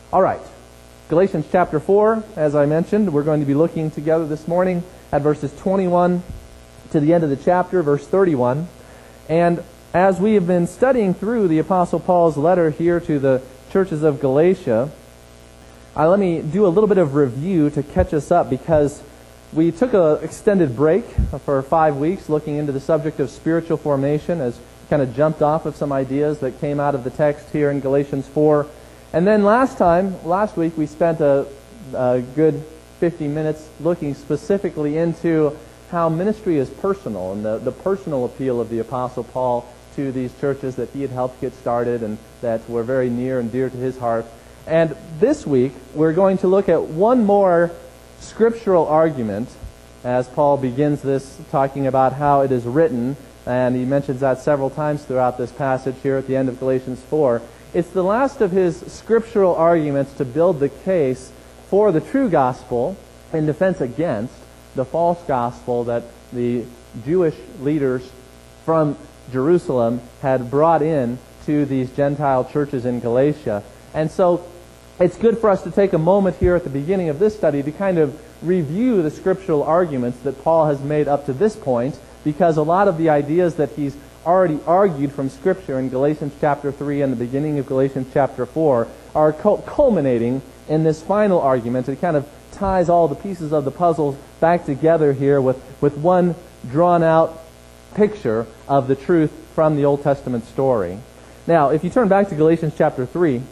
All right. Galatians chapter 4, as I mentioned, we're going to be looking together this morning at verses 21 to the end of the chapter, verse 31. And as we have been studying through the Apostle Paul's letter here to the churches of Galatia, let me do a little bit of review to catch us up, because we took an extended break for 5 weeks looking into the subject of spiritual formation, as kind of jumped off of some ideas that came out of the text here in Galatians 4. And then last week, we spent a good 50 minutes looking specifically into how ministry is personal and the personal appeal of the Apostle Paul to these churches that he had helped get started and that were very near and dear to his heart. And this week, we're going to look at one more scriptural argument as Paul begins this, talking about how it is written, and he mentions that several times throughout this passage here at the end of Galatians 4. It's the last of his scriptural arguments to build the case for the true gospel in defense against the false gospel that the Jewish leaders from Jerusalem had brought in to these Gentile churches in Galatia. And so it's good for us to take a moment here at the beginning of this study to kind of review the scriptural arguments that Paul has made up to this point, because a lot of the ideas that he's already argued from Scripture in Galatians chapter 3 and the beginning of Galatians chapter 4 are culminating in this final argument. It kind of ties all the pieces of the puzzle back together here with one drawn-out picture of the truth from the Old Testament story. Now, if you turn back to Galatians chapter 3,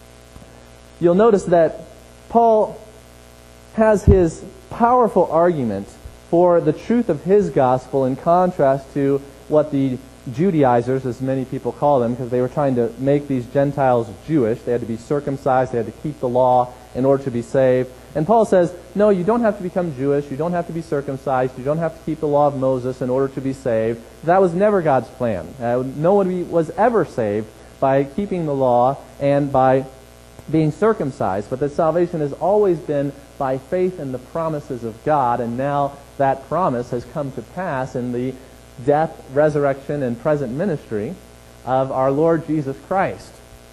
you'll notice that Paul has his powerful argument for the truth of his gospel in contrast to what the Judaizers, as many people call them, because they were trying to make these Gentiles Jewish. They had to be circumcised, they had to keep the law in order to be saved. And Paul says, no, you don't have to become Jewish, you don't have to be circumcised, you don't have to keep the law of Moses in order to be saved. That was never God's plan. No one was ever saved by keeping the law and by being circumcised, but that salvation has always been by faith in the promises of God, and now that promise has come to pass in the death, resurrection, and present ministry of our Lord Jesus Christ.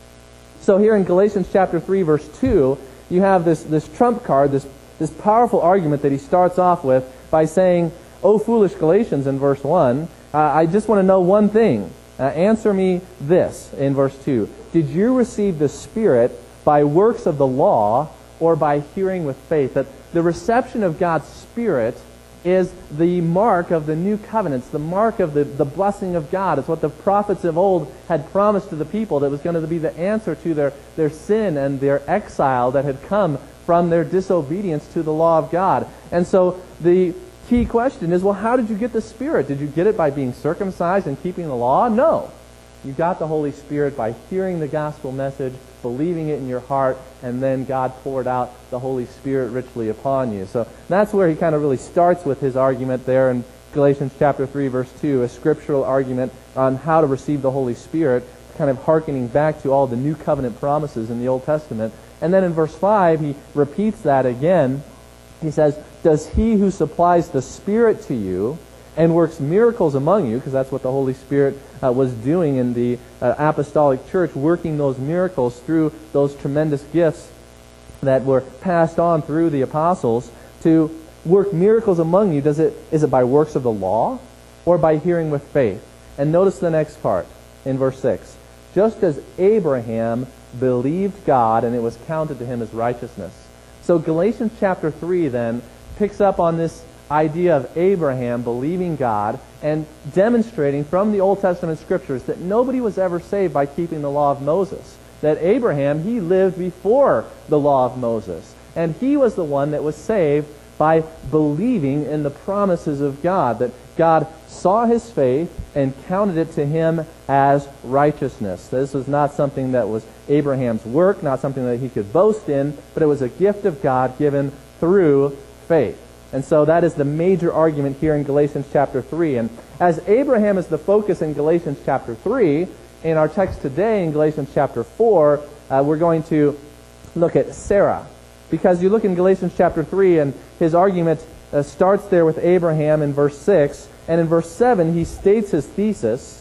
So here in Galatians chapter 3, verse 2, you have this trump card, this powerful argument that he starts off with by saying, "O foolish Galatians," in verse 1, I just want to know one thing. Answer me this, in verse 2. Did you receive the Spirit by works of the law or by hearing with faith? That the reception of God's Spirit is the mark of the new covenants, the mark of the blessing of God. It's what the prophets of old had promised to the people, that was going to be the answer to their sin and their exile that had come from their disobedience to the law of God. And so the key question is, well, how did you get the Spirit? Did you get it by being circumcised and keeping the law? No. You got the Holy Spirit by hearing the gospel message, believing it in your heart, and then God poured out the Holy Spirit richly upon you. So that's where he kind of really starts with his argument there in Galatians chapter 3, verse 2, a scriptural argument on how to receive the Holy Spirit, kind of hearkening back to all the new covenant promises in the Old Testament. And then in verse 5, he repeats that again. He says, "Does he who supplies the Spirit to you and works miracles among you," because that's what the Holy Spirit was doing in the apostolic church, working those miracles through those tremendous gifts that were passed on through the apostles, to work miracles among you, is it by works of the law or by hearing with faith? And notice the next part in verse 6. "Just as Abraham believed God, and it was counted to him as righteousness." So Galatians chapter 3 then picks up on this idea of Abraham believing God and demonstrating from the Old Testament scriptures that nobody was ever saved by keeping the law of Moses. That Abraham, he lived before the law of Moses. And he was the one that was saved by believing in the promises of God. That God saw his faith and counted it to him as righteousness. This was not something that was Abraham's work, not something that he could boast in, but it was a gift of God given through faith. And so that is the major argument here in Galatians chapter 3. And as Abraham is the focus in Galatians chapter 3, in our text today in Galatians chapter 4, we're going to look at Sarah. Because you look in Galatians chapter 3, and his argument starts there with Abraham in verse 6, and in verse 7 he states his thesis,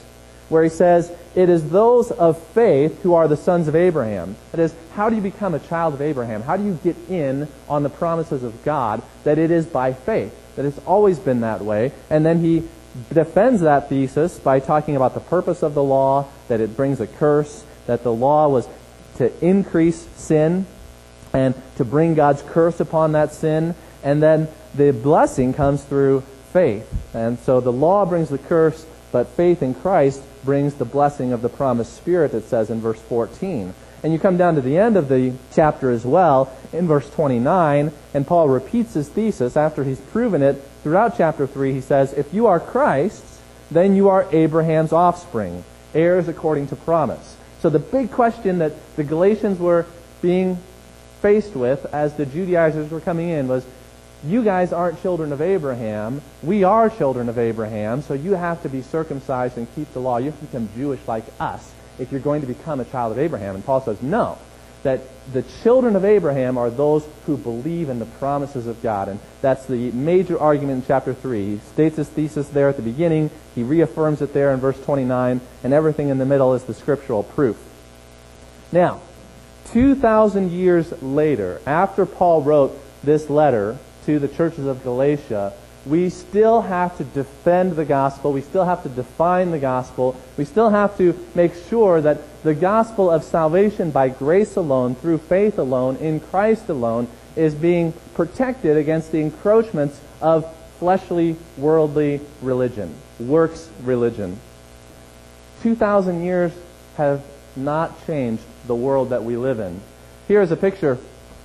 where he says, it is those of faith who are the sons of Abraham. That is, how do you become a child of Abraham? How do you get in on the promises of God? That it is by faith. That it's always been that way. And then he defends that thesis by talking about the purpose of the law, that it brings a curse, that the law was to increase sin and to bring God's curse upon that sin. And then the blessing comes through faith. And so the law brings the curse, but faith in Christ brings the blessing of the promised Spirit, it says in verse 14. And you come down to the end of the chapter as well, in verse 29, and Paul repeats his thesis after he's proven it throughout chapter 3. He says, if you are Christ's, then you are Abraham's offspring, heirs according to promise. So the big question that the Galatians were being faced with as the Judaizers were coming in was, you guys aren't children of Abraham. We are children of Abraham, so you have to be circumcised and keep the law. You have to become Jewish like us if you're going to become a child of Abraham. And Paul says, no, that the children of Abraham are those who believe in the promises of God. And that's the major argument in chapter 3. He states his thesis there at the beginning. He reaffirms it there in verse 29. And everything in the middle is the scriptural proof. Now, 2,000 years later, after Paul wrote this letter to the churches of Galatia, we still have to defend the gospel. We still have to define the gospel. We still have to make sure that the gospel of salvation by grace alone, through faith alone, in Christ alone, is being protected against the encroachments of fleshly, worldly religion, works religion. 2,000 years have not changed the world that we live in. Here is a picture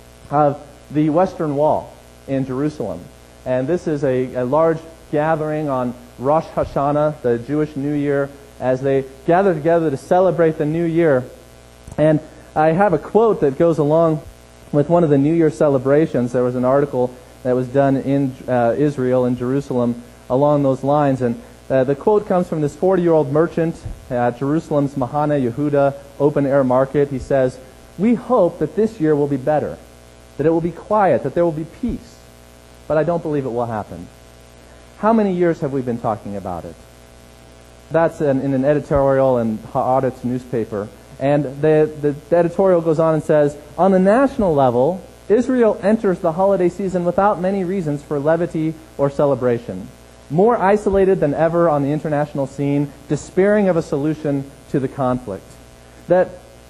of the Western Wall in Jerusalem. And this is a large gathering on Rosh Hashanah, the Jewish New Year, as they gather together to celebrate the New Year. And I have a quote that goes along with one of the New Year celebrations. There was an article that was done in Israel, in Jerusalem, along those lines. And the quote comes from this 40-year-old merchant at Jerusalem's Mahane Yehuda open-air market. He says, we hope that this year will be better, that it will be quiet, that there will be peace. But I don't believe it will happen. How many years have we been talking about it? That's in an editorial in Haaretz newspaper. And the editorial goes on and says, on the national level, Israel enters the holiday season without many reasons for levity or celebration. More isolated than ever on the international scene, despairing of a solution to the conflict. That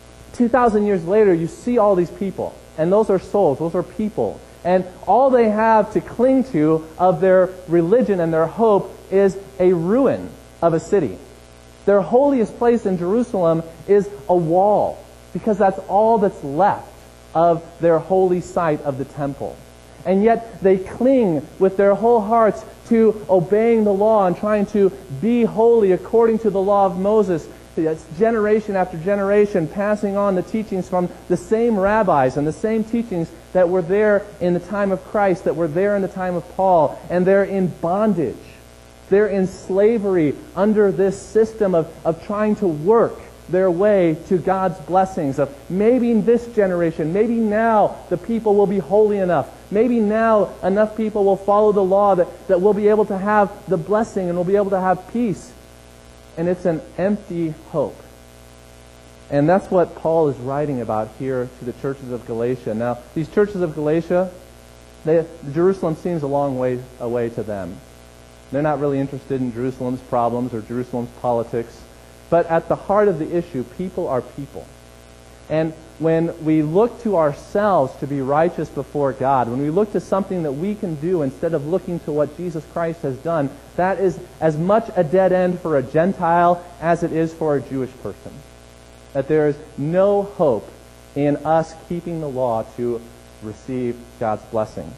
2,000 years later, you see all these people. And those are souls, those are people. And all they have to cling to of their religion and their hope is a ruin of a city. Their holiest place in Jerusalem is a wall, because that's all that's left of their holy site of the temple. And yet they cling with their whole hearts to obeying the law and trying to be holy according to the law of Moses. It's generation after generation passing on the teachings from the same rabbis and the same teachings that were there in the time of Christ, that were there in the time of Paul. And they're in bondage. They're in slavery under this system of trying to work their way to God's blessings. Of maybe in this generation, maybe now the people will be holy enough. Maybe now enough people will follow the law that we'll be able to have the blessing and we'll be able to have peace. And it's an empty hope. And that's what Paul is writing about here to the churches of Galatia. Now, these churches of Galatia, Jerusalem seems a long way away to them. They're not really interested in Jerusalem's problems or Jerusalem's politics. But at the heart of the issue, people are people. And when we look to ourselves to be righteous before God, when we look to something that we can do instead of looking to what Jesus Christ has done, that is as much a dead end for a Gentile as it is for a Jewish person. That there is no hope in us keeping the law to receive God's blessings.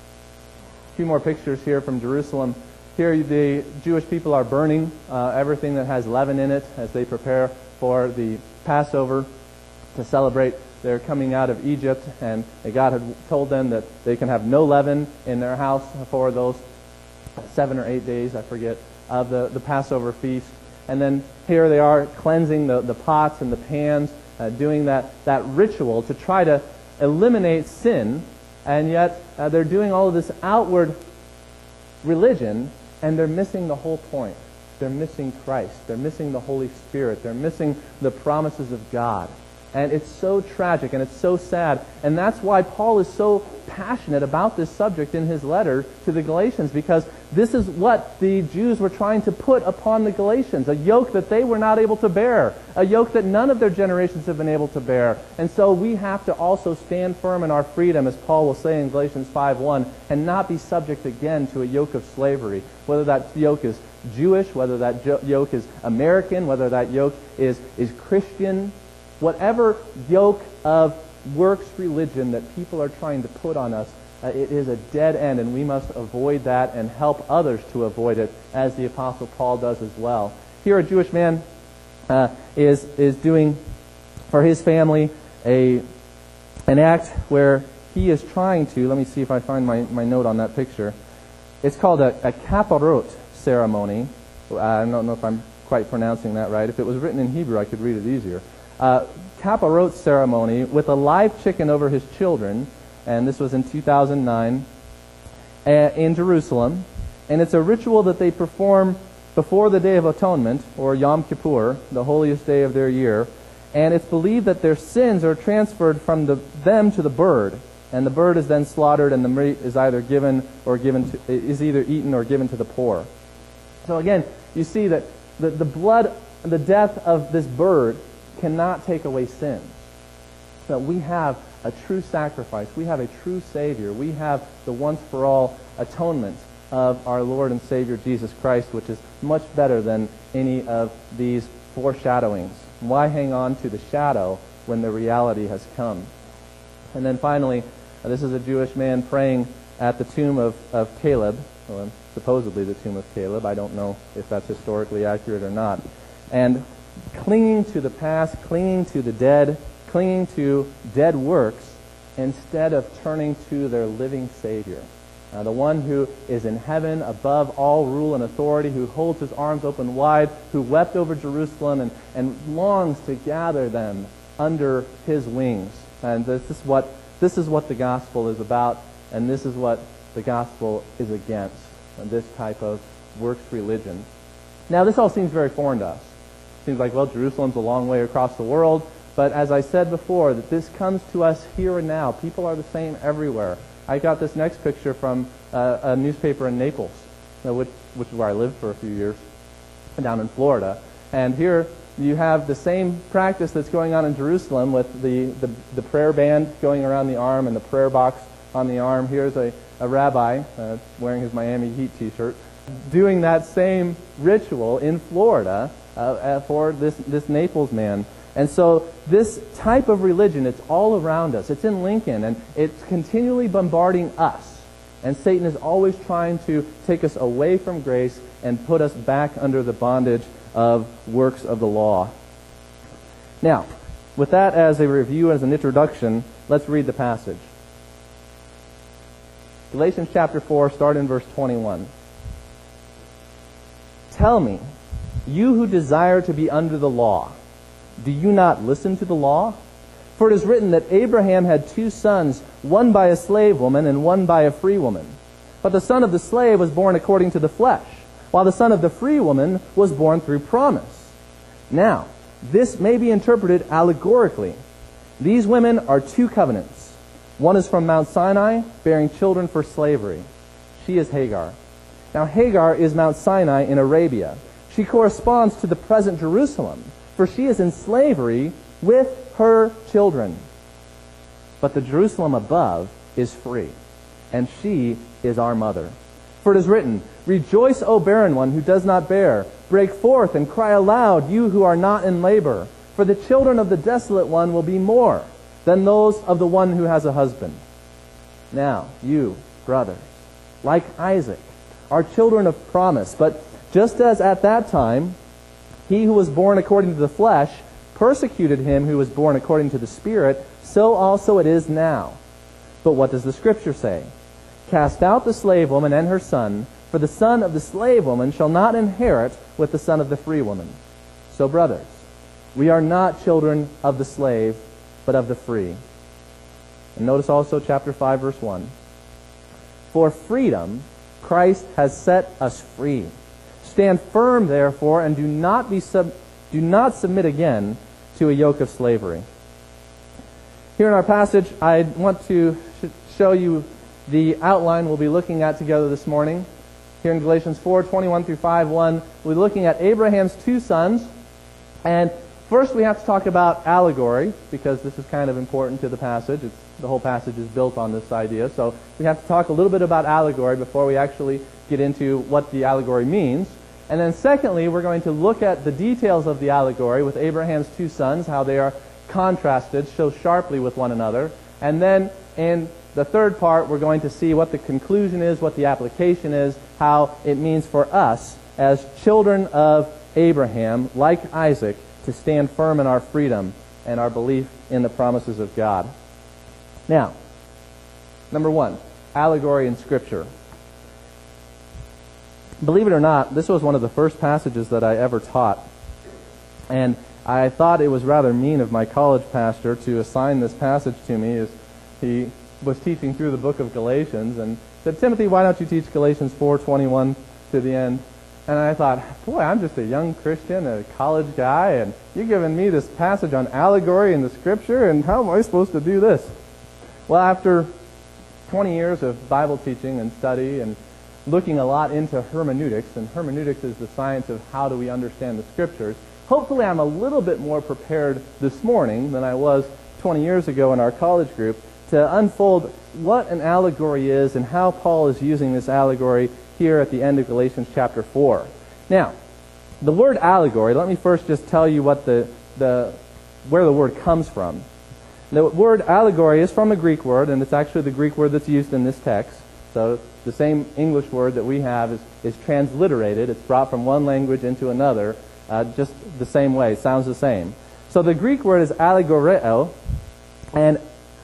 A few more pictures here from Jerusalem. Here the Jewish people are burning everything that has leaven in it as they prepare for the Passover to celebrate their coming out of Egypt. And God had told them that they can have no leaven in their house for those 7 or 8 days, I forget, of the Passover feast. And then here they are cleansing the pots and the pans, doing that ritual to try to eliminate sin. And yet they're doing all of this outward religion, and they're missing the whole point. they're missing Christ. They're missing the Holy Spirit. They're missing the promises of God. And it's so tragic and it's so sad. And that's why Paul is so passionate about this subject in his letter to the Galatians, because this is what the Jews were trying to put upon the Galatians, a yoke that they were not able to bear, a yoke that none of their generations have been able to bear. And so we have to also stand firm in our freedom, as Paul will say in Galatians 5:1, and not be subject again to a yoke of slavery, whether that yoke is Jewish, whether that yoke is American, whether that yoke is Christian. Whatever yoke of works religion that people are trying to put on us, it is a dead end, and we must avoid that and help others to avoid it, as the Apostle Paul does as well. Here a Jewish man is doing for his family an act where he is trying to, let me see if I find my note on that picture. It's called a kaparot ceremony. I don't know if I'm quite pronouncing that right. If it was written in Hebrew, I could read it easier. Kaparot ceremony with a live chicken over his children, and this was in 2009 in Jerusalem. And it's a ritual that they perform before the Day of Atonement, or Yom Kippur, the holiest day of their year. And it's believed that their sins are transferred from them to the bird, and the bird is then slaughtered, and the meat is either is either eaten or given to the poor. So again, you see that the blood, the death of this bird cannot take away sins. So we have a true sacrifice. We have a true Savior. We have the once-for-all atonement of our Lord and Savior Jesus Christ, which is much better than any of these foreshadowings. Why hang on to the shadow when the reality has come? And then finally, this is a Jewish man praying at the tomb of Caleb, or supposedly the tomb of Caleb. I don't know if that's historically accurate or not. And clinging to the past, clinging to the dead, clinging to dead works, instead of turning to their living Savior. The one who is in heaven above all rule and authority, who holds his arms open wide, who wept over Jerusalem and longs to gather them under his wings. And this is what the gospel is about, and this is what the gospel is against, this type of works religion. Now, this all seems very foreign to us. Seems like, well, Jerusalem's a long way across the world, but as I said before, that this comes to us here and now. People are the same everywhere. I got this next picture from a newspaper in Naples, which is where I lived for a few years, down in Florida. And here you have the same practice that's going on in Jerusalem with the prayer band going around the arm and the prayer box on the arm. Here's a rabbi wearing his Miami Heat t-shirt doing that same ritual in Florida for this Naples man. And so this type of religion, it's all around us. It's in Lincoln, and it's continually bombarding us. And Satan is always trying to take us away from grace and put us back under the bondage of works of the law. Now, with that as a review, as an introduction, let's read the passage. Galatians chapter 4, start in verse 21. Tell me, you who desire to be under the law, do you not listen to the law? For it is written that Abraham had 2 sons, one by a slave woman and one by a free woman. But the son of the slave was born according to the flesh, while the son of the free woman was born through promise. Now, this may be interpreted allegorically. These women are 2 covenants. One is from Mount Sinai, bearing children for slavery. She is Hagar. Now, Hagar is Mount Sinai in Arabia. She corresponds to the present Jerusalem, for she is in slavery with her children. But the Jerusalem above is free, and she is our mother. For it is written, Rejoice, O barren one who does not bear. Break forth and cry aloud, you who are not in labor. For the children of the desolate one will be more than those of the one who has a husband. Now, you, brothers, like Isaac, are children of promise. But just as at that time, he who was born according to the flesh persecuted him who was born according to the Spirit, so also it is now. But what does the Scripture say? Cast out the slave woman and her son, for the son of the slave woman shall not inherit with the son of the free woman. So, brothers, we are not children of the slave, but of the free. And notice also chapter 5, verse 1. For freedom, Christ has set us free. Stand firm, therefore, and do not submit again to a yoke of slavery. Here in our passage, I want to show you the outline we'll be looking at together this morning. Here in Galatians 4:21 through 5:1, we'll be looking at Abraham's two sons. And first we have to talk about allegory, because this is kind of important to the passage. The whole passage is built on this idea. So we have to talk a little bit about allegory before we actually get into what the allegory means. And then secondly, we're going to look at the details of the allegory with Abraham's two sons, how they are contrasted so sharply with one another. And then in the third part, we're going to see what the conclusion is, what the application is, how it means for us as children of Abraham, like Isaac, to stand firm in our freedom and our belief in the promises of God. Now, number one, allegory in Scripture. Believe it or not, this was one of the first passages that I ever taught. And I thought it was rather mean of my college pastor to assign this passage to me as he was teaching through the book of Galatians and said, "Timothy, why don't you teach Galatians 4:21 to the end?" And I thought, boy, I'm just a young Christian, a college guy, and you're giving me this passage on allegory in the Scripture, and how am I supposed to do this? Well, after 20 years of Bible teaching and study and looking a lot into hermeneutics, and hermeneutics is the science of how do we understand the Scriptures, hopefully I'm a little bit more prepared this morning than I was 20 years ago in our college group to unfold what an allegory is and how Paul is using this allegory here at the end of Galatians chapter 4. Now, the word allegory, let me first just tell you what where the word comes from. The word allegory is from a Greek word, and it's actually the Greek word that's used in this text. So the same English word that we have is transliterated. It's brought from one language into another, just the same way. It sounds the same. So the Greek word is allegoreo, and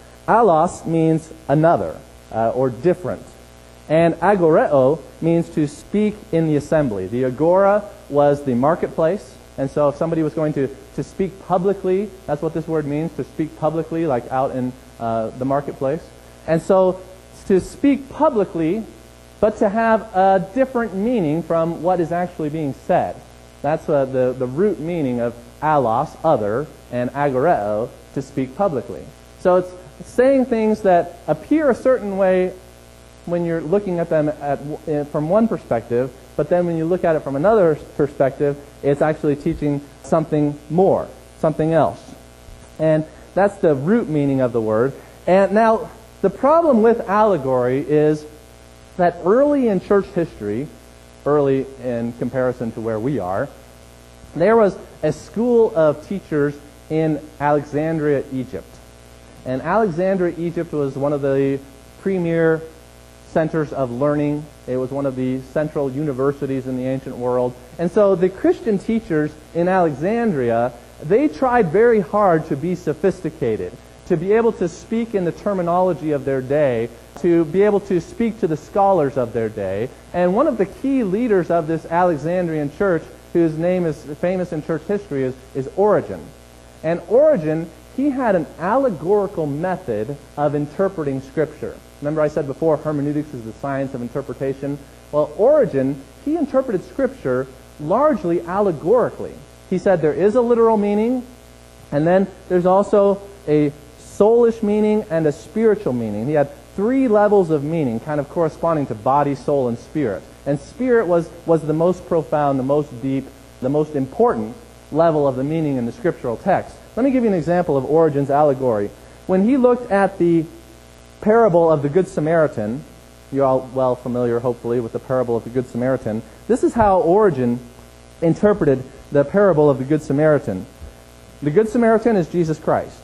allos means another, or different. And agoreo means to speak in the assembly. The agora was the marketplace, and so if somebody was going to speak publicly, that's what this word means, to speak publicly, like out in the marketplace. And so to speak publicly, but to have a different meaning from what is actually being said. That's the root meaning of allos, other, and agoreo, to speak publicly. So it's saying things that appear a certain way when you're looking at them from one perspective, but then when you look at it from another perspective, it's actually teaching something more, something else. And that's the root meaning of the word. And now, the problem with allegory is that early in church history, early in comparison to where we are, there was a school of teachers in Alexandria, Egypt. And Alexandria, Egypt was one of the premier centers of learning. It was one of the central universities in the ancient world. And so the Christian teachers in Alexandria, they tried very hard to be sophisticated, to be able to speak in the terminology of their day, to be able to speak to the scholars of their day. And one of the key leaders of this Alexandrian church, whose name is famous in church history, is Origen. And Origen, he had an allegorical method of interpreting Scripture. Remember I said before, hermeneutics is the science of interpretation. Well, Origen, he interpreted Scripture largely allegorically. He said there is a literal meaning, and then there's also a soulish meaning and a spiritual meaning. He had 3 levels of meaning, kind of corresponding to body, soul, and spirit. And spirit was the most profound, the most deep, the most important level of the meaning in the scriptural text. Let me give you an example of Origen's allegory. When he looked at the parable of the Good Samaritan, you're all well familiar, hopefully, with the parable of the Good Samaritan. This is how Origen interpreted the parable of the Good Samaritan. The Good Samaritan is Jesus Christ.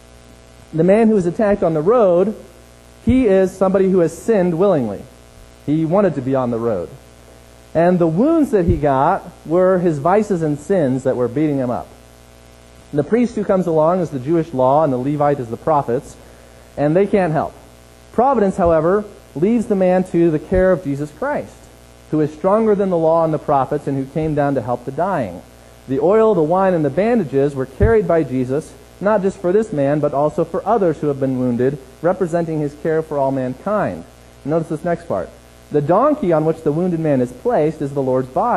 The man who was attacked on the road, he is somebody who has sinned willingly. He wanted to be on the road. And the wounds that he got were his vices and sins that were beating him up. The priest who comes along is the Jewish law, and the Levite is the prophets, and they can't help. Providence, however, leaves the man to the care of Jesus Christ, who is stronger than the law and the prophets, and who came down to help the dying. The oil, the wine, and the bandages were carried by Jesus, not just for this man, but also for others who have been wounded, representing his care for all mankind. Notice this next part. The donkey on which the wounded man is placed is the Lord's body.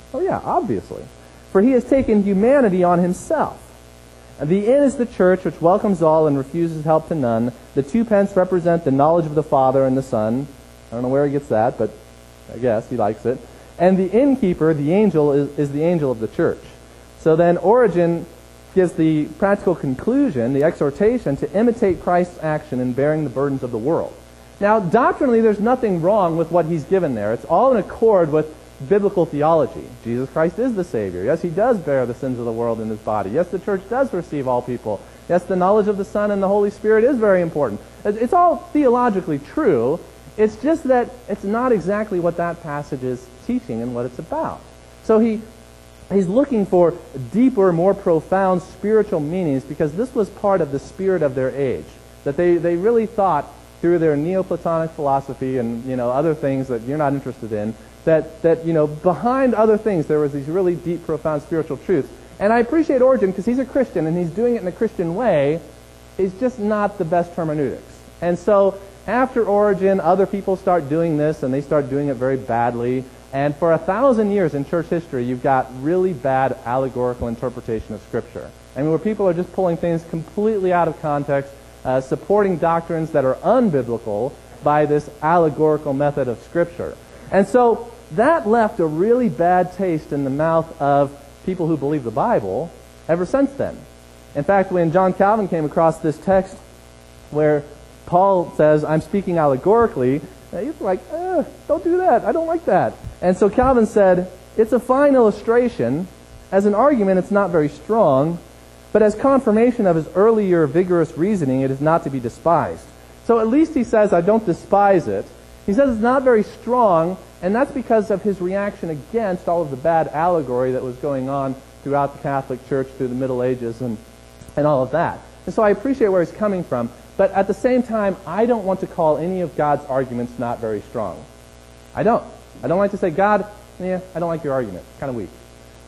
Oh yeah, obviously. For he has taken humanity on himself. And the in is the church, which welcomes all and refuses help to none. The 2 pence represent the knowledge of the Father and the Son. I don't know where he gets that, but I guess he likes it. And the innkeeper, the angel, is the angel of the church. So then Origen gives the practical conclusion, the exhortation, to imitate Christ's action in bearing the burdens of the world. Now, doctrinally, there's nothing wrong with what he's given there. It's all in accord with biblical theology. Jesus Christ is the Savior. Yes, he does bear the sins of the world in his body. Yes, the church does receive all people. Yes, the knowledge of the Son and the Holy Spirit is very important. It's all theologically true. It's just that it's not exactly what that passage is teaching and what it's about. So he's looking for deeper, more profound spiritual meanings, because this was part of the spirit of their age. That they really thought through their Neoplatonic philosophy and other things that you're not interested in, that behind other things there was these really deep, profound spiritual truths. And I appreciate Origen because he's a Christian and he's doing it in a Christian way. It's just not the best hermeneutics. And so after Origen, other people start doing this, and they start doing it very badly. And for 1,000 years in church history, you've got really bad allegorical interpretation of Scripture. I mean, where people are just pulling things completely out of context, supporting doctrines that are unbiblical by this allegorical method of Scripture. And so that left a really bad taste in the mouth of people who believe the Bible ever since then. In fact, when John Calvin came across this text where Paul says, I'm speaking allegorically, he's like, don't do that. I don't like that. And so Calvin said, it's a fine illustration. As an argument, it's not very strong, but as confirmation of his earlier vigorous reasoning, it is not to be despised. So at least he says, I don't despise it. He says it's not very strong, and that's because of his reaction against all of the bad allegory that was going on throughout the Catholic Church through the Middle Ages and all of that. And so I appreciate where he's coming from. But at the same time, I don't want to call any of God's arguments not very strong. I don't like to say, God, I don't like your argument. It's kind of weak.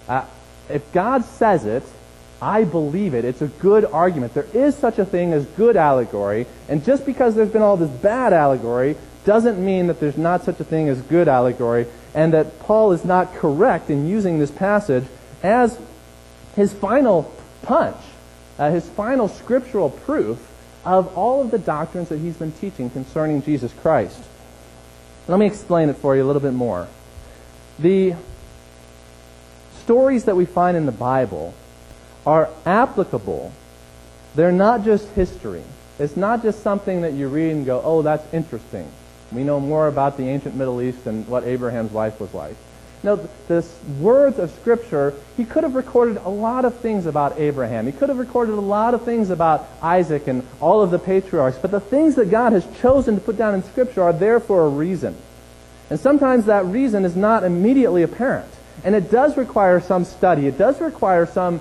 If God says it, I believe it. It's a good argument. There is such a thing as good allegory. And just because there's been all this bad allegory doesn't mean that there's not such a thing as good allegory, and that Paul is not correct in using this passage as his final punch, his final scriptural proof of all of the doctrines that he's been teaching concerning Jesus Christ. Let me explain it for you a little bit more. The stories that we find in the Bible are applicable. They're not just history. It's not just something that you read and go, oh, that's interesting. We know more about the ancient Middle East than what Abraham's life was like. No, the words of Scripture, he could have recorded a lot of things about Abraham. He could have recorded a lot of things about Isaac and all of the patriarchs. But the things that God has chosen to put down in Scripture are there for a reason. And sometimes that reason is not immediately apparent. And it does require some study. It does require some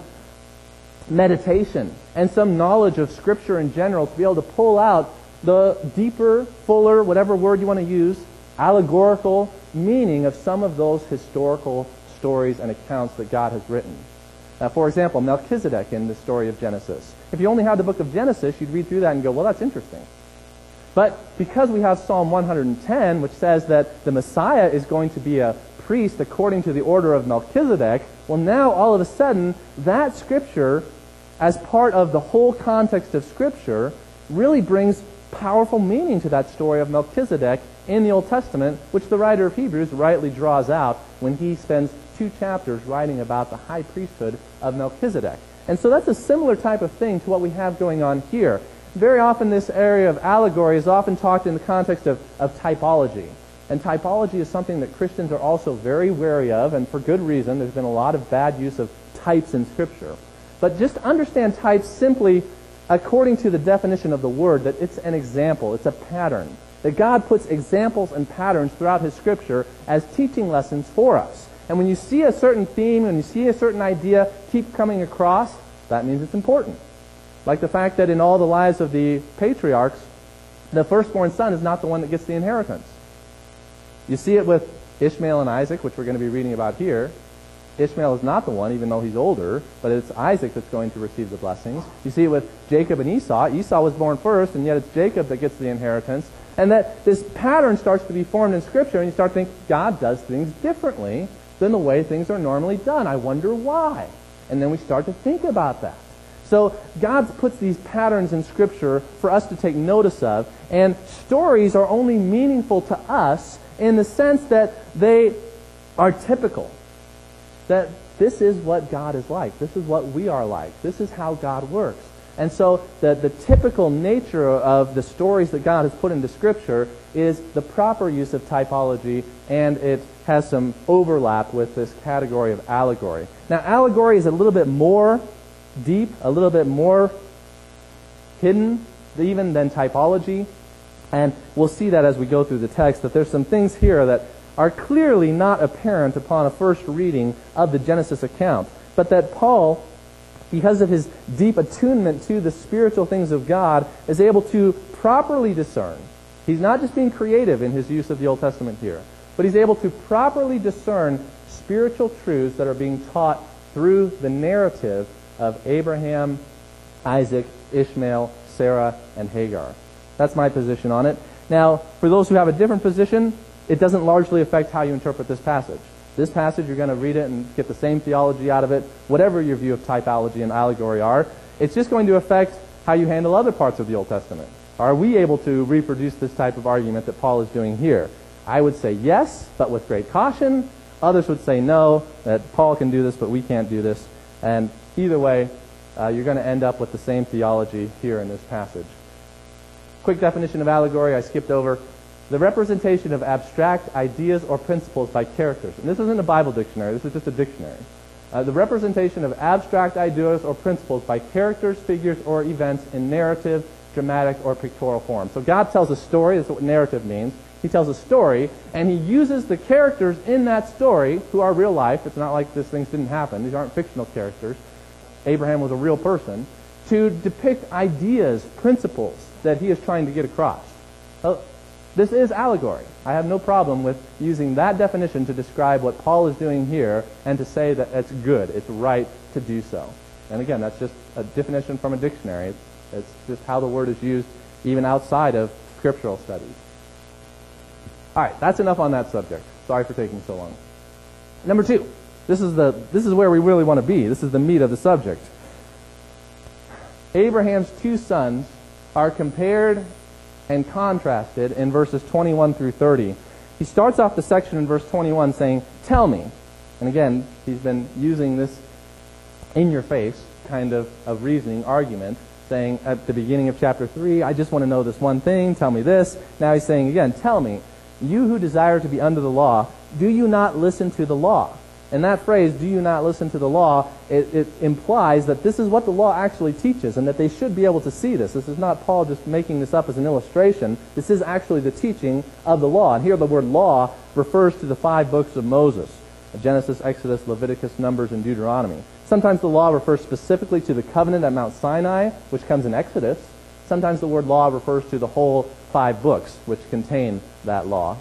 meditation and some knowledge of Scripture in general to be able to pull out the deeper, fuller, whatever word you want to use, allegorical meaning of some of those historical stories and accounts that God has written. For example, Melchizedek in the story of Genesis. If you only had the book of Genesis, you'd read through that and go, well, that's interesting. But because we have Psalm 110, which says that the Messiah is going to be a priest according to the order of Melchizedek, well, now all of a sudden, that Scripture, as part of the whole context of Scripture, really brings powerful meaning to that story of Melchizedek in the Old Testament, which the writer of Hebrews rightly draws out when he spends 2 chapters writing about the high priesthood of Melchizedek. And so that's a similar type of thing to what we have going on here. Very often this area of allegory is often talked in the context of typology. And typology is something that Christians are also very wary of, and for good reason. There's been a lot of bad use of types in Scripture. But just understand types simply according to the definition of the word, that it's an example, it's a pattern. That God puts examples and patterns throughout His Scripture as teaching lessons for us. And when you see a certain theme, when you see a certain idea keep coming across, that means it's important. Like the fact that in all the lives of the patriarchs, the firstborn son is not the one that gets the inheritance. You see it with Ishmael and Isaac, which we're going to be reading about here. Ishmael is not the one, even though he's older, but it's Isaac that's going to receive the blessings. You see it with Jacob and Esau. Esau was born first, and yet it's Jacob that gets the inheritance. And that this pattern starts to be formed in Scripture, and you start to think God does things differently than the way things are normally done. I wonder why. And then we start to think about that. So God puts these patterns in Scripture for us to take notice of, and stories are only meaningful to us in the sense that they are typical. That this is what God is like. This is what we are like. This is how God works. And so the typical nature of the stories that God has put into Scripture is the proper use of typology, and it has some overlap with this category of allegory. Now, allegory is a little bit more deep, a little bit more hidden even than typology. And we'll see that as we go through the text, that there's some things here that are clearly not apparent upon a first reading of the Genesis account, but that Paul, because of his deep attunement to the spiritual things of God, is able to properly discern. He's not just being creative in his use of the Old Testament here, but he's able to properly discern spiritual truths that are being taught through the narrative of Abraham, Isaac, Ishmael, Sarah, and Hagar. That's my position on it. Now, for those who have a different position, it doesn't largely affect how you interpret this passage. This passage, you're going to read it and get the same theology out of it, whatever your view of typology and allegory are. It's just going to affect how you handle other parts of the Old Testament. Are we able to reproduce this type of argument that Paul is doing here? I would say yes, but with great caution. Others would say no, that Paul can do this, but we can't do this. And either way, you're going to end up with the same theology here in this passage. Quick definition of allegory I skipped over. The representation of abstract ideas or principles by characters. And this isn't a Bible dictionary, this is just a dictionary. The representation of abstract ideas or principles by characters, figures, or events in narrative, dramatic, or pictorial form. So God tells a story, that's what narrative means. He tells a story, and he uses the characters in that story, who are real life. It's not like these things didn't happen. These aren't fictional characters. Abraham was a real person, to depict ideas, principles that he is trying to get across. This is allegory. I have no problem with using that definition to describe what Paul is doing here and to say that it's good, it's right to do so. And again, that's just a definition from a dictionary. It's just how the word is used even outside of scriptural studies. All right, that's enough on that subject. Sorry for taking so long. Number 2. This is where we really want to be. This is the meat of the subject. Abraham's 2 sons are compared and contrasted in verses 21 through 30. He starts off the section in verse 21 saying, "Tell me." And again, he's been using this in-your-face kind of reasoning argument, saying at the beginning of chapter 3, I just want to know this one thing, tell me this. Now he's saying again, "Tell me, you who desire to be under the law, do you not listen to the law?" And that phrase, "do you not listen to the law," it implies that this is what the law actually teaches and that they should be able to see this. This is not Paul just making this up as an illustration. This is actually the teaching of the law. And here the word law refers to the 5 books of Moses: Genesis, Exodus, Leviticus, Numbers, and Deuteronomy. Sometimes the law refers specifically to the covenant at Mount Sinai, which comes in Exodus. Sometimes the word law refers to the whole 5 books which contain that law.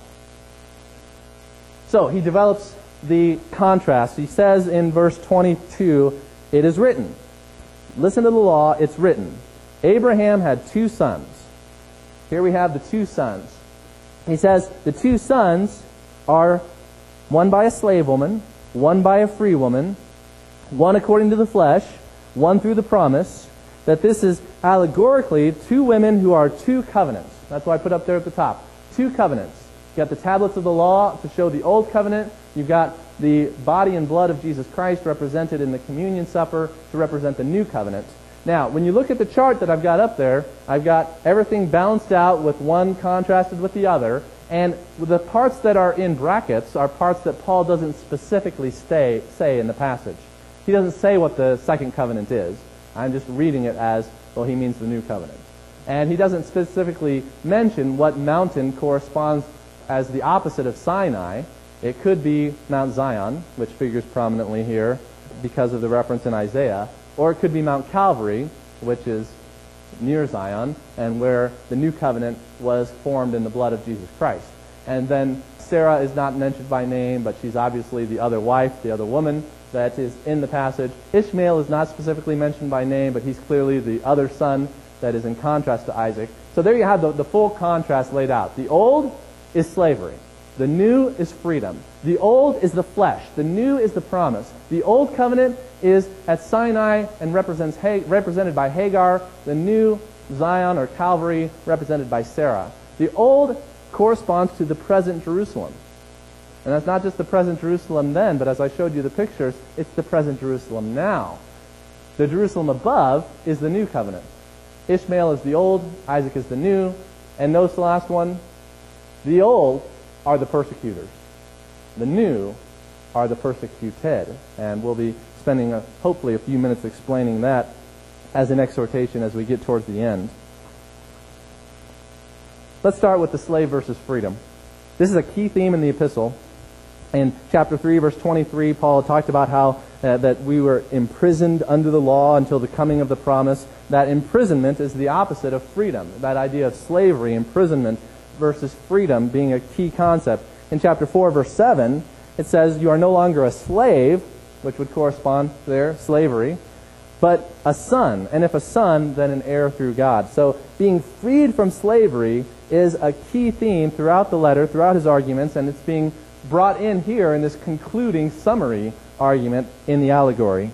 So he develops the contrast. He says in verse 22, "It is written." Listen to the law, it's written. Abraham had 2 sons. Here we have the 2 sons. He says the 2 sons are one by a slave woman, one by a free woman, one according to the flesh, one through the promise, that this is allegorically 2 women who are 2 covenants. That's why I put up there at the top. 2 covenants. You've got the tablets of the law to show the old covenant. You've got the body and blood of Jesus Christ represented in the communion supper to represent the new covenant. Now, when you look at the chart that I've got up there, I've got everything balanced out with one contrasted with the other, and the parts that are in brackets are parts that Paul doesn't specifically say in the passage. He doesn't say what the second covenant is. I'm just reading it as, well, he means the new covenant. And he doesn't specifically mention what mountain corresponds as the opposite of Sinai. It could be Mount Zion, which figures prominently here because of the reference in Isaiah, or it could be Mount Calvary, which is near Zion, and where the new covenant was formed in the blood of Jesus Christ. And then Sarah is not mentioned by name, but she's obviously the other wife, the other woman that is in the passage. Ishmael is not specifically mentioned by name, but he's clearly the other son that is in contrast to Isaac. So there you have the full contrast laid out. The old is slavery. The new is freedom. The old is the flesh. The new is the promise. The old covenant is at Sinai and represented by Hagar. The new, Zion or Calvary, represented by Sarah. The old corresponds to the present Jerusalem. And that's not just the present Jerusalem then, but as I showed you the pictures, it's the present Jerusalem now. The Jerusalem above is the new covenant. Ishmael is the old, Isaac is the new, and notice the last one. The old are the persecutors. The new are the persecuted. And we'll be spending hopefully a few minutes explaining that as an exhortation as we get towards the end. Let's start with the slave versus freedom. This is a key theme in the epistle. In chapter 3, verse 23, Paul talked about how that we were imprisoned under the law until the coming of the promise. That imprisonment is the opposite of freedom. That idea of slavery, imprisonment versus freedom being a key concept. In chapter 4, verse 7, it says, you are no longer a slave, which would correspond there, slavery, but a son. And if a son, then an heir through God. So being freed from slavery is a key theme throughout the letter, throughout his arguments, and it's being brought in here in this concluding summary argument in the allegory.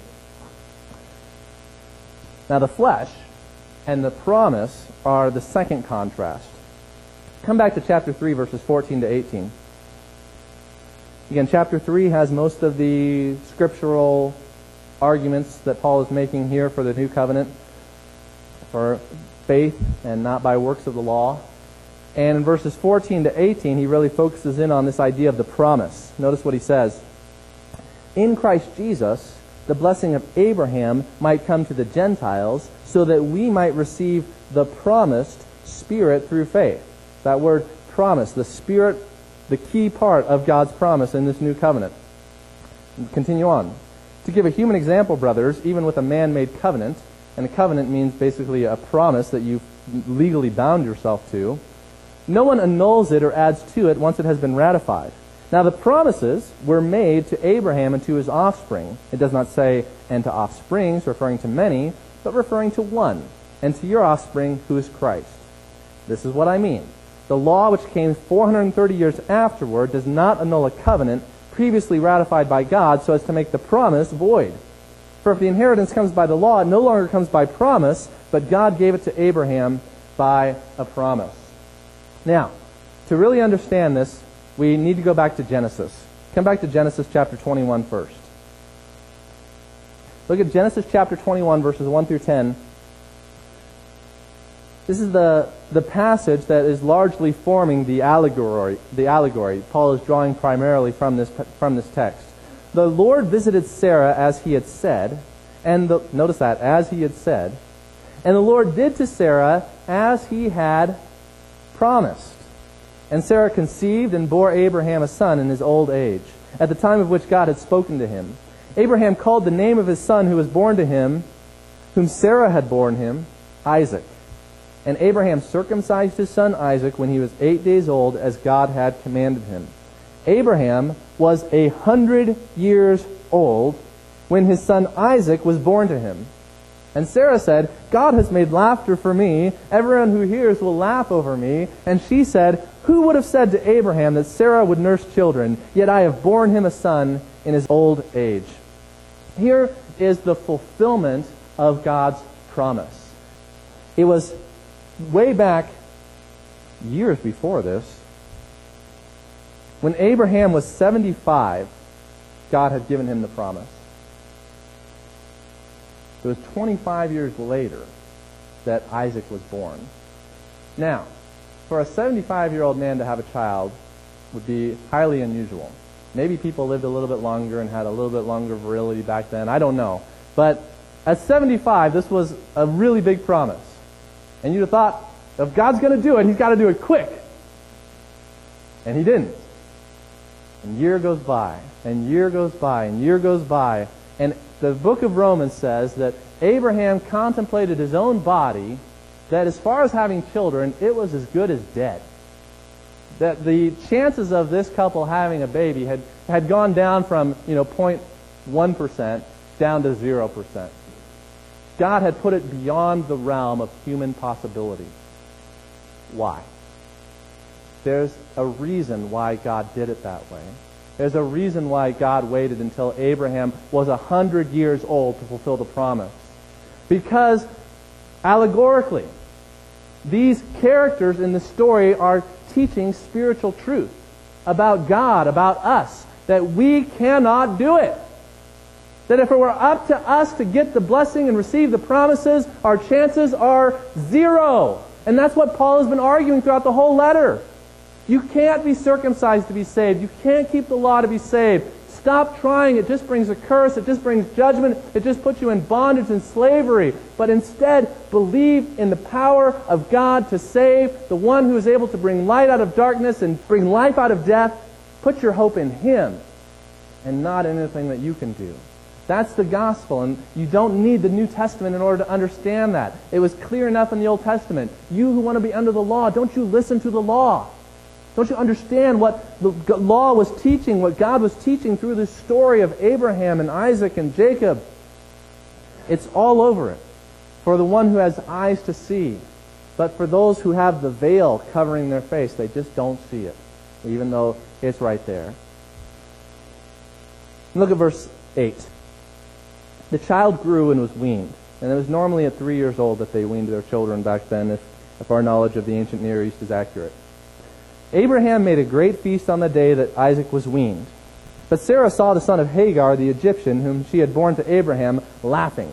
Now the flesh and the promise are the second contrast. Come back to chapter 3, verses 14 to 18. Again, chapter 3 has most of the scriptural arguments that Paul is making here for the new covenant, for faith and not by works of the law. And in verses 14 to 18, he really focuses in on this idea of the promise. Notice what he says. In Christ Jesus, the blessing of Abraham might come to the Gentiles so that we might receive the promised Spirit through faith. That word promise, the Spirit, the key part of God's promise in this new covenant. Continue on. To give a human example, brothers, even with a man-made covenant, and a covenant means basically a promise that you've legally bound yourself to, no one annuls it or adds to it once it has been ratified. Now the promises were made to Abraham and to his offspring. It does not say, and to offsprings, referring to many, but referring to one, and to your offspring, who is Christ. This is what I mean. The law, which came 430 years afterward, does not annul a covenant previously ratified by God so as to make the promise void. For if the inheritance comes by the law, it no longer comes by promise, but God gave it to Abraham by a promise. Now, to really understand this, we need to go back to Genesis. Come back to Genesis chapter 21 first. Look at Genesis chapter 21, verses 1 through 10. This is the passage that is largely forming the allegory. Paul is drawing primarily from this text. The Lord visited Sarah as he had said, notice that, as he had said, and the Lord did to Sarah as he had promised. And Sarah conceived and bore Abraham a son in his old age, at the time of which God had spoken to him. Abraham called the name of his son who was born to him, whom Sarah had borne him, Isaac. And Abraham circumcised his son Isaac when he was 8 days old, as God had commanded him. Abraham was 100 years old when his son Isaac was born to him. And Sarah said, God has made laughter for me. Everyone who hears will laugh over me. And she said, who would have said to Abraham that Sarah would nurse children? Yet I have borne him a son in his old age. Here is the fulfillment of God's promise. It was way back, years before this, when Abraham was 75, God had given him the promise. It was 25 years later that Isaac was born. Now, for a 75-year-old man to have a child would be highly unusual. Maybe people lived a little bit longer and had a little bit longer virility back then. I don't know. But at 75, this was a really big promise. And you'd have thought, if God's going to do it, He's got to do it quick. And He didn't. And year goes by, and year goes by, and year goes by. And the book of Romans says that Abraham contemplated his own body, that as far as having children, it was as good as dead. That the chances of this couple having a baby had gone down from 0.1% down to 0%. God had put it beyond the realm of human possibility. Why? there's a reason why God did it that way. There's a reason why God waited until Abraham was 100 years old to fulfill the promise. Because, allegorically, these characters in the story are teaching spiritual truth about God, about us, that we cannot do it. That if it were up to us to get the blessing and receive the promises, our chances are zero. And that's what Paul has been arguing throughout the whole letter. You can't be circumcised to be saved. You can't keep the law to be saved. Stop trying. It just brings a curse. It just brings judgment. It just puts you in bondage and slavery. But instead, believe in the power of God to save, the one who is able to bring light out of darkness and bring life out of death. Put your hope in Him and not in anything that you can do. That's the gospel, and you don't need the New Testament in order to understand that. It was clear enough in the Old Testament. You who want to be under the law, don't you listen to the law. Don't you understand what the law was teaching, what God was teaching through this story of Abraham and Isaac and Jacob? It's all over it for the one who has eyes to see. But for those who have the veil covering their face, they just don't see it, even though it's right there. Look at verse 8. The child grew and was weaned. And it was normally at 3 years old that they weaned their children back then, if our knowledge of the ancient Near East is accurate. Abraham made a great feast on the day that Isaac was weaned. But Sarah saw the son of Hagar, the Egyptian, whom she had borne to Abraham, laughing.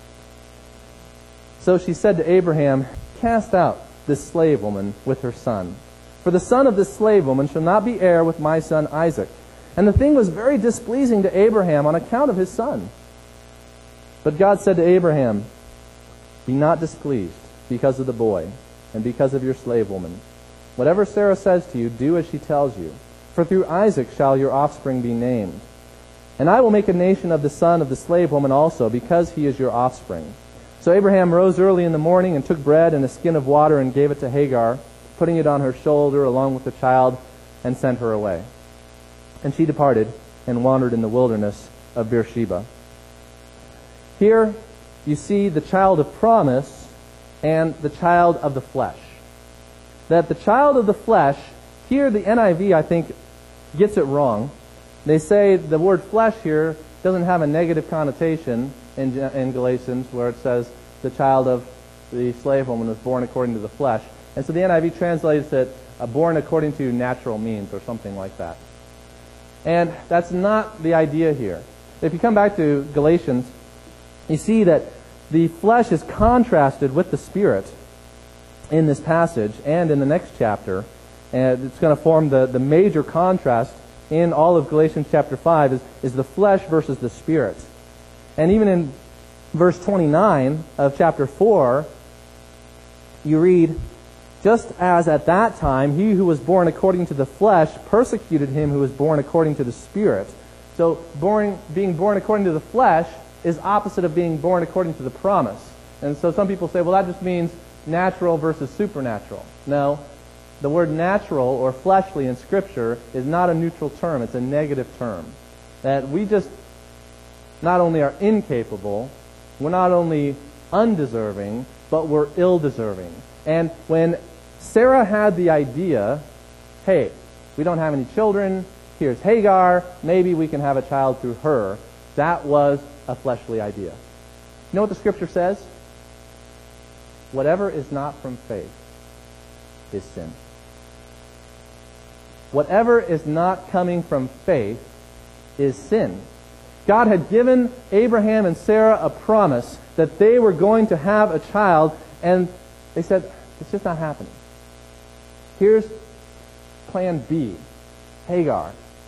So she said to Abraham, "Cast out this slave woman with her son. For the son of this slave woman shall not be heir with my son Isaac." And the thing was very displeasing to Abraham on account of his son. But God said to Abraham, "Be not displeased because of the boy and because of your slave woman. Whatever Sarah says to you, do as she tells you. For through Isaac shall your offspring be named. And I will make a nation of the son of the slave woman also, because he is your offspring." So Abraham rose early in the morning and took bread and a skin of water and gave it to Hagar, putting it on her shoulder along with the child, and sent her away. And she departed and wandered in the wilderness of Beersheba. Here you see the child of promise and the child of the flesh. That the child of the flesh, here the NIV, I think, gets it wrong. They say the word flesh here doesn't have a negative connotation in Galatians, where it says the child of the slave woman was born according to the flesh. And so the NIV translates it born according to natural means or something like that. And that's not the idea here. If you come back to Galatians, you see that the flesh is contrasted with the Spirit in this passage and in the next chapter. And it's going to form the major contrast in all of Galatians chapter 5 is the flesh versus the Spirit. And even in verse 29 of chapter 4, you read, "Just as at that time he who was born according to the flesh persecuted him who was born according to the Spirit." So being born according to the flesh is opposite of being born according to the promise. And so some people say, well, that just means natural versus supernatural. No, the word natural or fleshly in Scripture is not a neutral term. It's a negative term. That we just not only are incapable, we're not only undeserving, but we're ill-deserving. And when Sarah had the idea, hey, we don't have any children, here's Hagar, maybe we can have a child through her, that was a fleshly idea. You know what the Scripture says? Whatever is not from faith is sin. Whatever is not coming from faith is sin. God had given Abraham and Sarah a promise that they were going to have a child, and they said, it's just not happening. Here's plan B, Hagar.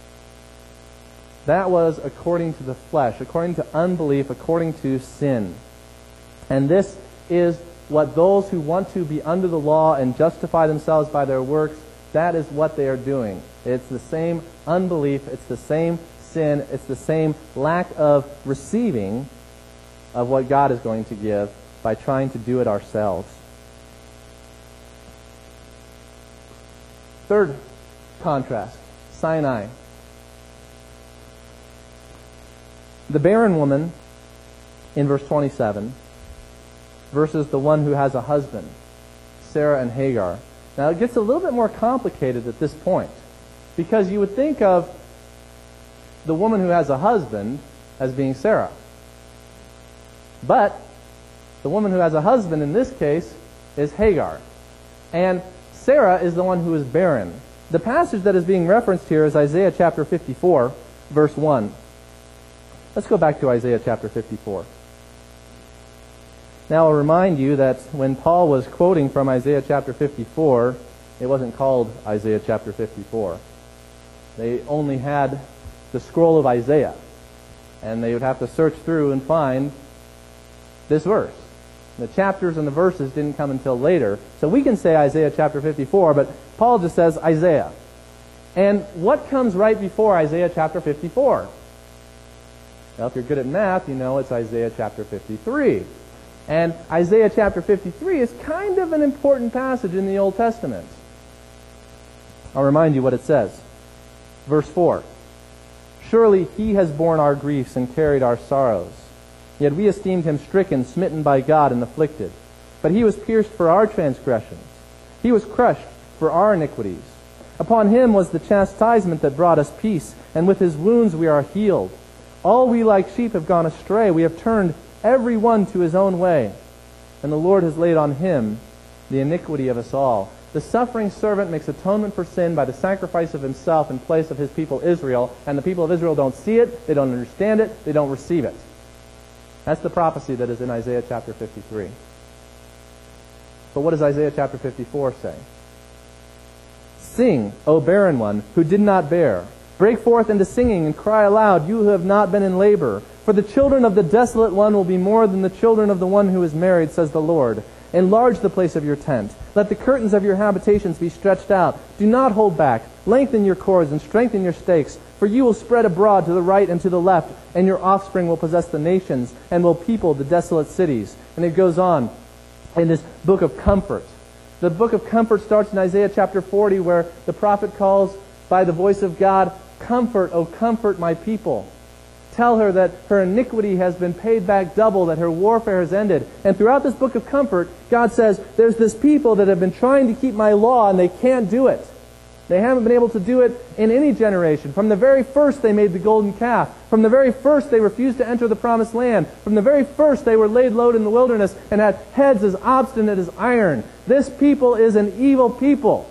That was according to the flesh, according to unbelief, according to sin. And this is what those who want to be under the law and justify themselves by their works, that is what they are doing. It's the same unbelief, it's the same sin, it's the same lack of receiving of what God is going to give by trying to do it ourselves. Third contrast, Sinai. The barren woman in verse 27 versus the one who has a husband, Sarah and Hagar. Now it gets a little bit more complicated at this point, because you would think of the woman who has a husband as being Sarah. But the woman who has a husband in this case is Hagar. And Sarah is the one who is barren. The passage that is being referenced here is Isaiah chapter 54, verse 1. Let's go back to Isaiah chapter 54. Now I'll remind you that when Paul was quoting from Isaiah chapter 54, it wasn't called Isaiah chapter 54. They only had the scroll of Isaiah, and they would have to search through and find this verse. The chapters and the verses didn't come until later, so we can say Isaiah chapter 54, but Paul just says Isaiah. And what comes right before Isaiah chapter 54? Well, if you're good at math, you know it's Isaiah chapter 53. And Isaiah chapter 53 is kind of an important passage in the Old Testament. I'll remind you what it says. Verse 4. Surely he has borne our griefs and carried our sorrows. Yet we esteemed him stricken, smitten by God, and afflicted. But he was pierced for our transgressions. He was crushed for our iniquities. Upon him was the chastisement that brought us peace, and with his wounds we are healed. All we like sheep have gone astray. We have turned every one to his own way. And the Lord has laid on him the iniquity of us all. The suffering servant makes atonement for sin by the sacrifice of himself in place of his people Israel. And the people of Israel don't see it, they don't understand it, they don't receive it. That's the prophecy that is in Isaiah chapter 53. But what does Isaiah chapter 54 say? Sing, O barren one, who did not bear. Break forth into singing and cry aloud, you who have not been in labor. For the children of the desolate one will be more than the children of the one who is married, says the Lord. Enlarge the place of your tent. Let the curtains of your habitations be stretched out. Do not hold back. Lengthen your cords and strengthen your stakes. For you will spread abroad to the right and to the left, and your offspring will possess the nations and will people the desolate cities. And it goes on in this book of comfort. The book of comfort starts in Isaiah chapter 40, where the prophet calls by the voice of God, Comfort, O comfort my people. Tell her that her iniquity has been paid back double, that her warfare has ended. And throughout this book of comfort, God says, there's this people that have been trying to keep my law and they can't do it. They haven't been able to do it in any generation. From the very first they made the golden calf. From the very first they refused to enter the promised land. From the very first they were laid low in the wilderness and had heads as obstinate as iron. This people is an evil people.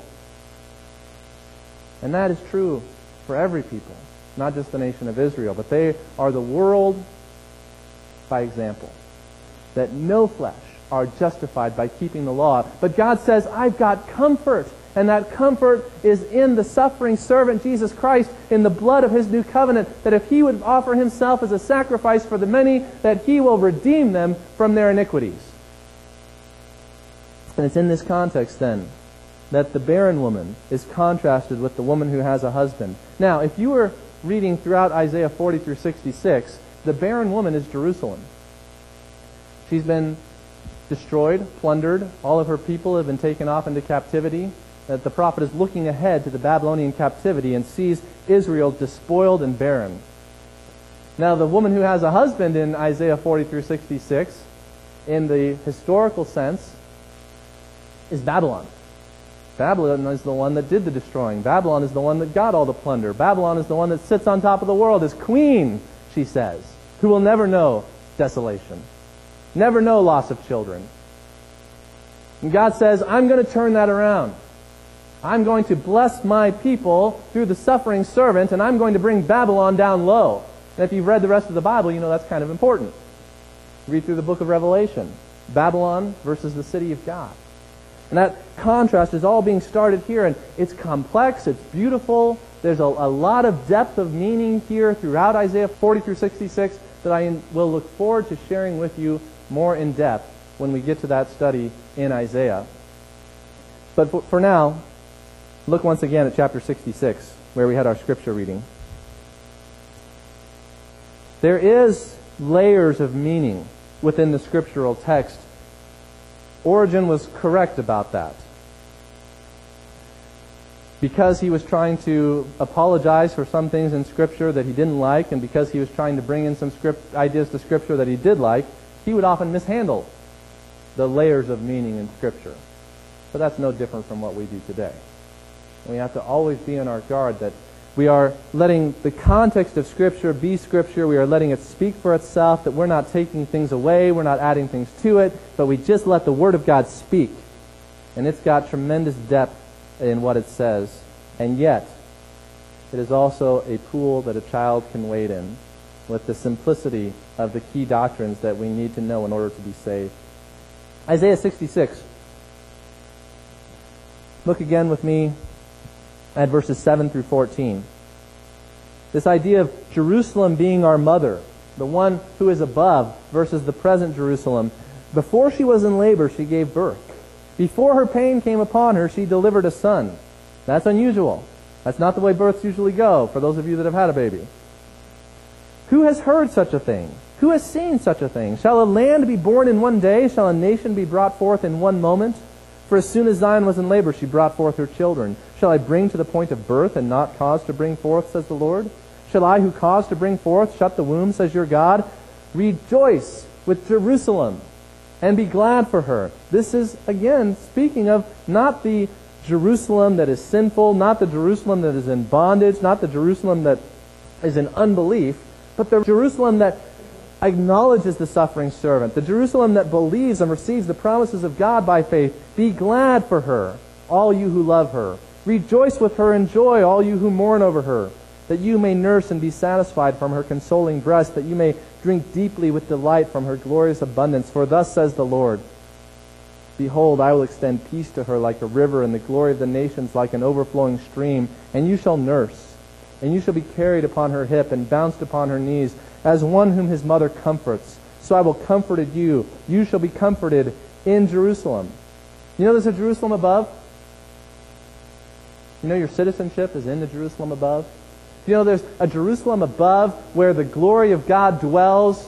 And that is true for every people, not just the nation of Israel, but they are the world by example. That no flesh are justified by keeping the law. But God says, I've got comfort. And that comfort is in the suffering servant, Jesus Christ, in the blood of his new covenant, that if he would offer himself as a sacrifice for the many, that he will redeem them from their iniquities. And it's in this context, then, that the barren woman is contrasted with the woman who has a husband. Now, if you were reading throughout Isaiah 40 through 66, the barren woman is Jerusalem. She's been destroyed, plundered. All of her people have been taken off into captivity. That the prophet is looking ahead to the Babylonian captivity and sees Israel despoiled and barren. Now, the woman who has a husband in Isaiah 40 through 66, in the historical sense, is Babylon. Babylon is the one that did the destroying. Babylon is the one that got all the plunder. Babylon is the one that sits on top of the world as queen, she says, who will never know desolation, never know loss of children. And God says, I'm going to turn that around. I'm going to bless my people through the suffering servant, and I'm going to bring Babylon down low. And if you've read the rest of the Bible, you know that's kind of important. Read through the book of Revelation. Babylon versus the city of God. And that contrast is all being started here, and it's complex, it's beautiful. There's a lot of depth of meaning here throughout Isaiah 40 through 66 that I will look forward to sharing with you more in depth when we get to that study in Isaiah. But for now, look once again at chapter 66, where we had our scripture reading. There is layers of meaning within the scriptural text. Origen was correct about that. Because he was trying to apologize for some things in Scripture that he didn't like, and because he was trying to bring in some ideas to Scripture that he did like, he would often mishandle the layers of meaning in Scripture. But that's no different from what we do today. We have to always be on our guard that we are letting the context of Scripture be Scripture. We are letting it speak for itself, that we're not taking things away, we're not adding things to it, but we just let the Word of God speak. And it's got tremendous depth in what it says. And yet, it is also a pool that a child can wade in with the simplicity of the key doctrines that we need to know in order to be saved. Isaiah 66. Look again with me at verses 7 through 14. This idea of Jerusalem being our mother, the one who is above, versus the present Jerusalem. Before she was in labor, she gave birth. Before her pain came upon her, she delivered a son. That's unusual. That's not the way births usually go, for those of you that have had a baby. Who has heard such a thing? Who has seen such a thing? Shall a land be born in one day? Shall a nation be brought forth in one moment? For as soon as Zion was in labor, she brought forth her children. Shall I bring to the point of birth and not cause to bring forth, says the Lord? Shall I who cause to bring forth shut the womb, says your God? Rejoice with Jerusalem and be glad for her. This is, again, speaking of not the Jerusalem that is sinful, not the Jerusalem that is in bondage, not the Jerusalem that is in unbelief, but the Jerusalem that acknowledges the suffering servant, the Jerusalem that believes and receives the promises of God by faith. Be glad for her, all you who love her. Rejoice with her in joy, all you who mourn over her, that you may nurse and be satisfied from her consoling breast, that you may drink deeply with delight from her glorious abundance. For thus says the Lord, behold, I will extend peace to her like a river, and the glory of the nations like an overflowing stream. And you shall nurse, and you shall be carried upon her hip, and bounced upon her knees, as one whom his mother comforts. So I will comfort you. You shall be comforted in Jerusalem. You know there's a Jerusalem above? You know your citizenship is in the Jerusalem above? You know there's a Jerusalem above where the glory of God dwells.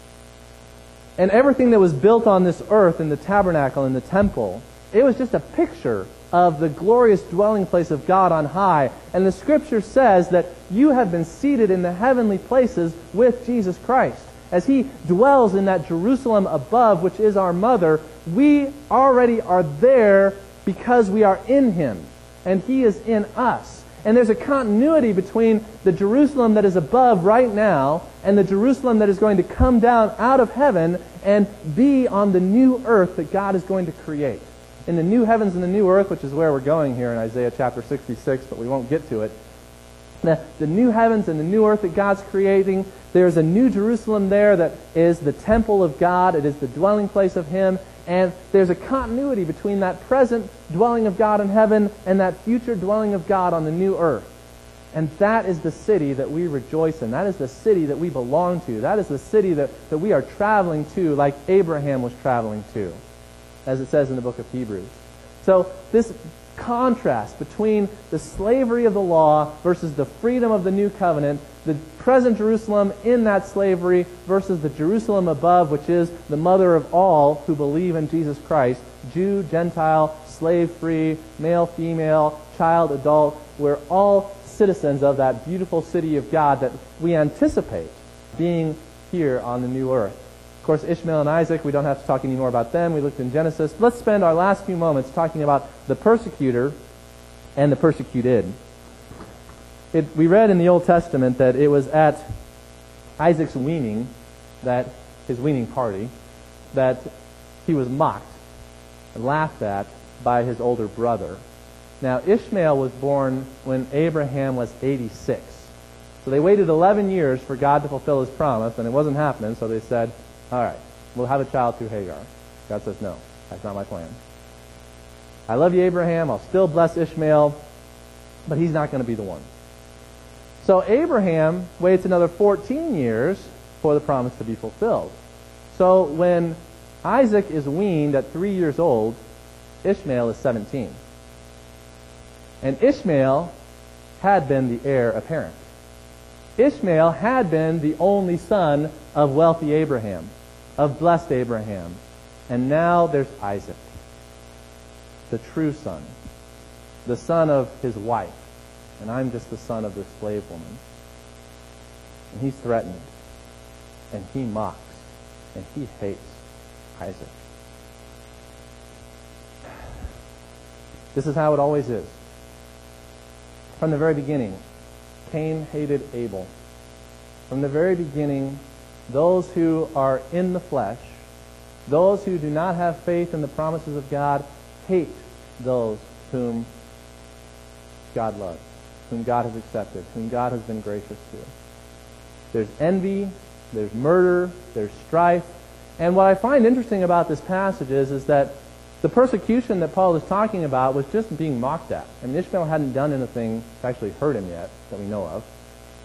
And everything that was built on this earth in the tabernacle and the temple, it was just a picture of the glorious dwelling place of God on high. And the Scripture says that you have been seated in the heavenly places with Jesus Christ. As He dwells in that Jerusalem above, which is our mother, we already are there because we are in Him, and He is in us. And there's a continuity between the Jerusalem that is above right now and the Jerusalem that is going to come down out of heaven and be on the new earth that God is going to create. In the new heavens and the new earth, which is where we're going here in Isaiah chapter 66, but we won't get to it. The new heavens and the new earth that God's creating, there's a new Jerusalem there that is the temple of God. It is the dwelling place of Him. And there's a continuity between that present dwelling of God in heaven and that future dwelling of God on the new earth. And that is the city that we rejoice in. That is the city that we belong to. That is the city that we are traveling to like Abraham was traveling to, as it says in the book of Hebrews. So this contrast between the slavery of the law versus the freedom of the new covenant, the present Jerusalem in that slavery versus the Jerusalem above, which is the mother of all who believe in Jesus Christ, Jew, Gentile, slave-free, male, female, child, adult. We're all citizens of that beautiful city of God that we anticipate being here on the new earth. Of course, Ishmael and Isaac, we don't have to talk anymore about them. We looked in Genesis. Let's spend our last few moments talking about the persecutor and the persecuted. We read in the Old Testament that it was at Isaac's weaning, that his weaning party, that he was mocked and laughed at by his older brother. Now, Ishmael was born when Abraham was 86. So they waited 11 years for God to fulfill His promise, and it wasn't happening, so they said, all right, we'll have a child through Hagar. God says, no, that's not my plan. I love you, Abraham. I'll still bless Ishmael, but he's not going to be the one. So Abraham waits another 14 years for the promise to be fulfilled. So when Isaac is weaned at 3 years old, Ishmael is 17. And Ishmael had been the heir apparent. Ishmael had been the only son of wealthy Abraham, of blessed Abraham. And now there's Isaac, the true son, the son of his wife. And I'm just the son of the slave woman. And he's threatened, and he mocks, and he hates Isaac. This is how it always is. From the very beginning, Cain hated Abel. From the very beginning, those who are in the flesh, those who do not have faith in the promises of God, hate those whom God loves, whom God has accepted, whom God has been gracious to. There's envy, there's murder, there's strife. And what I find interesting about this passage is that the persecution that Paul is talking about was just being mocked at. I mean, Ishmael hadn't done anything to actually hurt him yet, that we know of.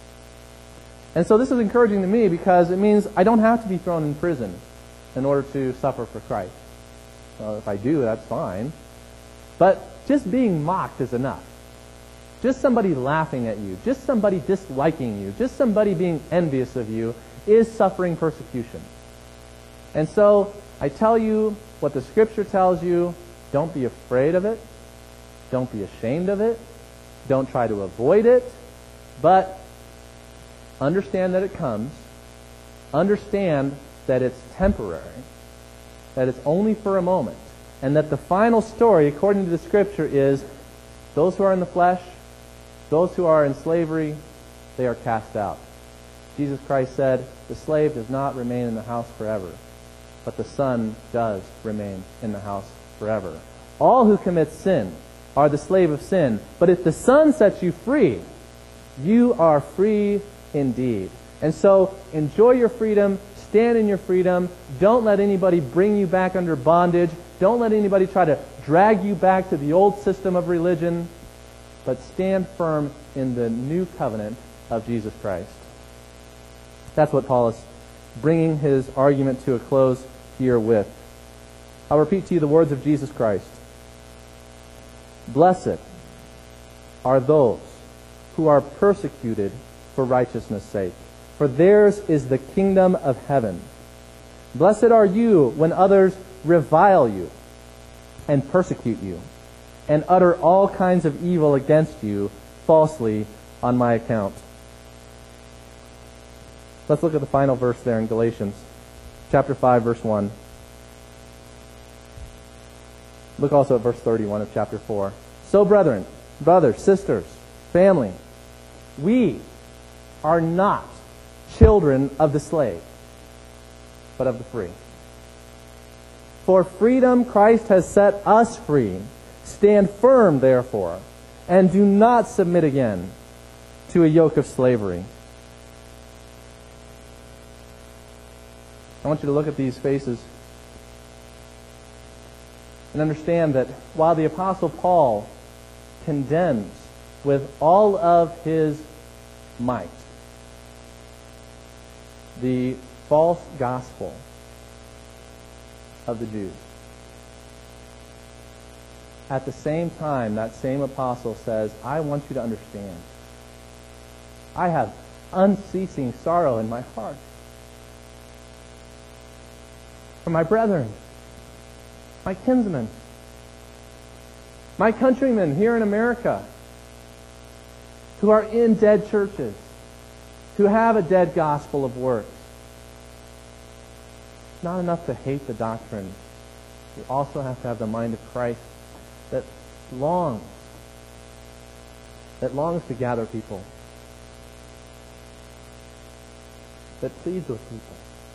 And so this is encouraging to me because it means I don't have to be thrown in prison in order to suffer for Christ. Well, if I do, that's fine. But just being mocked is enough. Just somebody laughing at you, just somebody disliking you, just somebody being envious of you is suffering persecution. And so I tell you what the Scripture tells you. Don't be afraid of it. Don't be ashamed of it. Don't try to avoid it. But understand that it comes. Understand that it's temporary. That it's only for a moment. And that the final story, according to the Scripture, is those who are in the flesh, those who are in slavery, they are cast out. Jesus Christ said, the slave does not remain in the house forever, but the Son does remain in the house forever. All who commit sin are the slave of sin, but if the Son sets you free, you are free indeed. And so enjoy your freedom, stand in your freedom, don't let anybody bring you back under bondage, don't let anybody try to drag you back to the old system of religion, but stand firm in the new covenant of Jesus Christ. That's what Paul is bringing his argument to a close here with. I'll repeat to you the words of Jesus Christ. Blessed are those who are persecuted for righteousness' sake, for theirs is the kingdom of heaven. Blessed are you when others revile you and persecute you and utter all kinds of evil against you falsely on my account. Let's look at the final verse there in Galatians, chapter 5, verse 1. Look also at verse 31 of chapter 4. So, brethren, brothers, sisters, family, we are not children of the slave, but of the free. For freedom Christ has set us free. Stand firm, therefore, and do not submit again to a yoke of slavery. I want you to look at these faces and understand that while the Apostle Paul condemns with all of his might the false gospel of the Jews, at the same time, that same apostle says, I want you to understand, I have unceasing sorrow in my heart for my brethren, my kinsmen, my countrymen here in America who are in dead churches, who have a dead gospel of works. It's not enough to hate the doctrine. You also have to have the mind of Christ that longs to gather people, that pleads with people.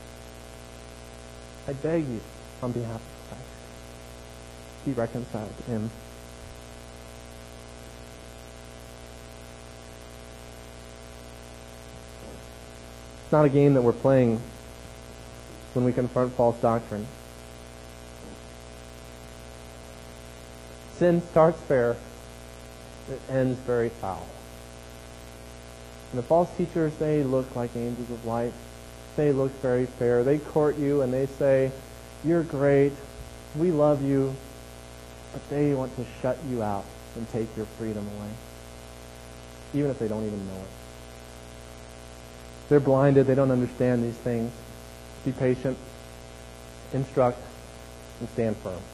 I beg you, on behalf of Christ, be reconciled to Him. It's not a game that we're playing when we confront false doctrine. Sin starts fair, it ends very foul. And the false teachers, they look like angels of light. They look very fair. They court you and they say, you're great, we love you, but they want to shut you out and take your freedom away, even if they don't even know it. They're blinded, they don't understand these things. Be patient, instruct, and stand firm.